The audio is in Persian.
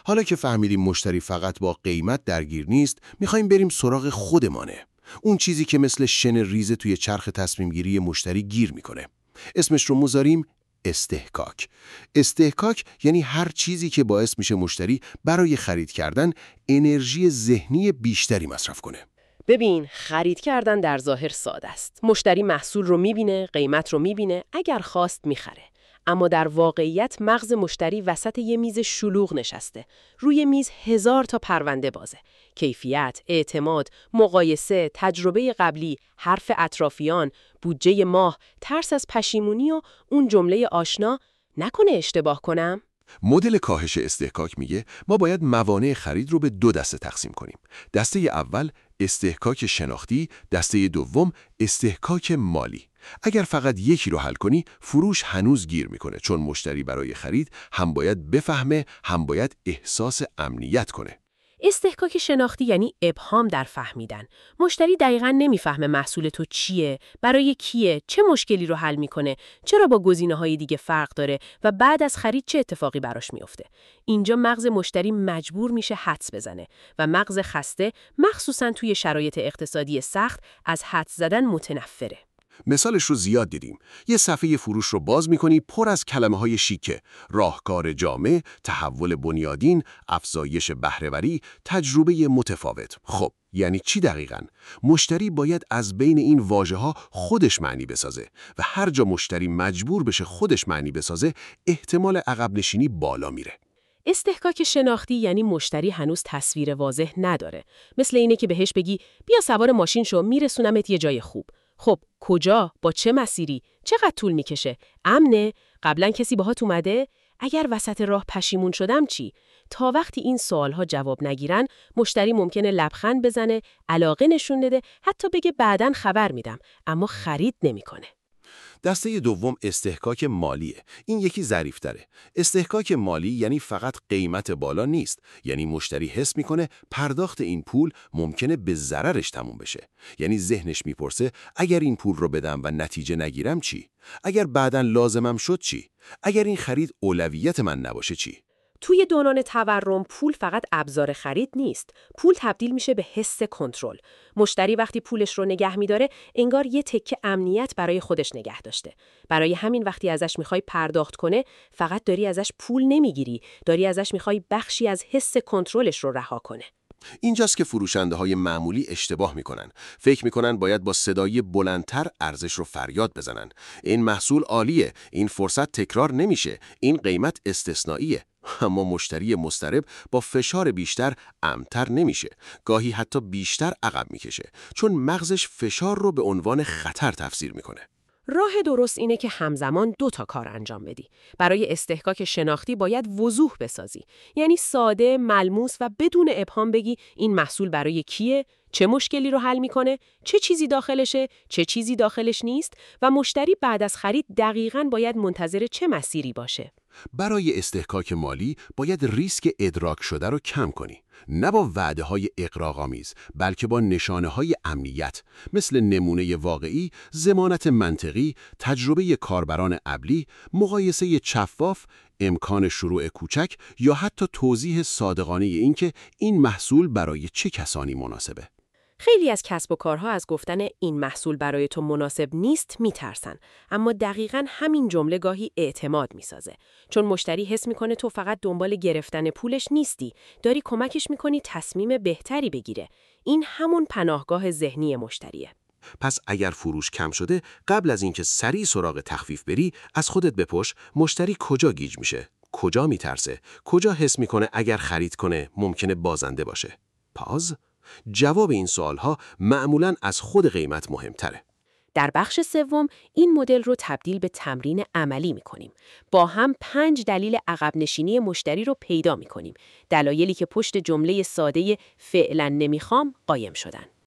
حالا که فهمیدیم مشتری فقط با قیمت درگیر نیست، میخوایم بریم سراغ خودمانه. اون چیزی که مثل شن ریزه توی چرخ تصمیم گیری مشتری گیر میکنه. اسمش رو میذاریم استحکاک. استحکاک یعنی هر چیزی که باعث میشه مشتری برای خرید کردن انرژی ذهنی بیشتری مصرف کنه. ببین، خرید کردن در ظاهر ساده است. مشتری محصول رو میبینه، قیمت رو میبینه، اگر خواست میخره. اما در واقعیت مغز مشتری وسط یه میز شلوغ نشسته. روی میز 1000 تا پرونده بازه. کیفیت، اعتماد، مقایسه، تجربه قبلی، حرف اطرافیان، بودجه ماه، ترس از پشیمونی و اون جمله آشنا نکنه اشتباه کنم. مدل کاهش استحکاک میگه ما باید موانع خرید رو به 2 دسته تقسیم کنیم. دسته اول استحکاک شناختی، دسته دوم استحکاک مالی. اگر فقط یکی رو حل کنی، فروش هنوز گیر میکنه، چون مشتری برای خرید هم باید بفهمه، هم باید احساس امنیت کنه. استحکاک شناختی یعنی ابهام در فهمیدن. مشتری دقیقاً نمیفهمه محصول تو چیه، برای کیه، چه مشکلی رو حل میکنه، چرا با گزینه‌های دیگه فرق داره و بعد از خرید چه اتفاقی براش میفته. اینجا مغز مشتری مجبور میشه حدس بزنه و مغز خسته، مخصوصاً توی شرایط اقتصادی سخت، از حدس زدن متنفره. مثالش رو زیاد دیدیم. یه صفحه فروش رو باز می‌کنی پر از کلمه‌های شیکه: راهکار جامع، تحول بنیادین، افزایش بهره‌وری، تجربه متفاوت. خب، یعنی چی دقیقاً؟ مشتری باید از بین این واژه‌ها خودش معنی بسازه و هر جا مشتری مجبور بشه خودش معنی بسازه، احتمال عقب نشینی بالا میره. استحکاک شناختی یعنی مشتری هنوز تصویر واضح نداره. مثل اینه که بهش بگی بیا سوار ماشین شو، میرسونمت یه جای خوب. خب کجا؟ با چه مسیری؟ چقدر طول میکشه؟ امنه؟ قبلا کسی باهات اومده؟ اگر وسط راه پشیمون شدم چی؟ تا وقتی این سوالها جواب نگیرن، مشتری ممکنه لبخند بزنه، علاقه نشون بده، حتی بگه بعداً خبر میدم، اما خرید نمیکنه. دسته دوم استحکاک مالیه. این یکی ظریف‌تره. استحکاک مالی یعنی فقط قیمت بالا نیست. یعنی مشتری حس میکنه پرداخت این پول ممکنه به ضررش تموم بشه. یعنی ذهنش میپرسه اگر این پول رو بدم و نتیجه نگیرم چی؟ اگر بعداً لازمم شد چی؟ اگر این خرید اولویت من نباشه چی؟ توی دوران تورم پول فقط ابزار خرید نیست. پول تبدیل میشه به حس کنترل. مشتری وقتی پولش رو نگه میداره، انگار یه تکه امنیت برای خودش نگه داشته. برای همین وقتی ازش میخوای پرداخت کنه، فقط داری ازش پول نمیگیری، داری ازش میخوای بخشی از حس کنترلش رو رها کنه. اینجاست که فروشنده‌های معمولی اشتباه میکنن. فکر میکنن باید با صدای بلندتر ارزش رو فریاد بزنن. این محصول عالیه، این فرصت تکرار نمیشه، این قیمت استثنائیه. اما مشتری مضطرب با فشار بیشتر امن‌تر نمیشه. گاهی حتی بیشتر عقب میکشه، چون مغزش فشار رو به عنوان خطر تفسیر میکنه. راه درست اینه که همزمان 2 تا کار انجام بدی. برای استحکاک شناختی باید وضوح بسازی. یعنی ساده، ملموس و بدون ابهام بگی این محصول برای کیه، چه مشکلی رو حل میکنه، چه چیزی داخلشه، چه چیزی داخلش نیست و مشتری بعد از خرید دقیقاً باید منتظر چه مسیری باشه. برای استحکاک مالی باید ریسک ادراک شده رو کم کنی. نه با وعده‌های اغراق‌آمیز، بلکه با نشانه‌های امنیت، مثل نمونه واقعی، ضمانت منطقی، تجربه کاربران قبلی، مقایسه شفاف، امکان شروع کوچک یا حتی توضیح صادقانه اینکه این محصول برای چه کسانی مناسبه. خیلی از کسب و کارها از گفتن این محصول برای تو مناسب نیست میترسن، اما دقیقاً همین جمله گاهی اعتماد میسازه، چون مشتری حس میکنه تو فقط دنبال گرفتن پولش نیستی، داری کمکش میکنی تصمیم بهتری بگیره. این همون پناهگاه ذهنی مشتریه. پس اگر فروش کم شده، قبل از اینکه سریع سراغ تخفیف بری، از خودت بپرس مشتری کجا گیج میشه، کجا میترسه، کجا حس میکنه اگر خرید کنه ممکنه بازنده باشه. پاز؟ جواب این سوالها معمولاً از خود قیمت مهمتره. در بخش سوم این مدل رو تبدیل به تمرین عملی می‌کنیم. با هم 5 دلیل عقب نشینی مشتری رو پیدا می‌کنیم. دلایلی که پشت جمله ساده فعلا نمیخوام قایم شدن.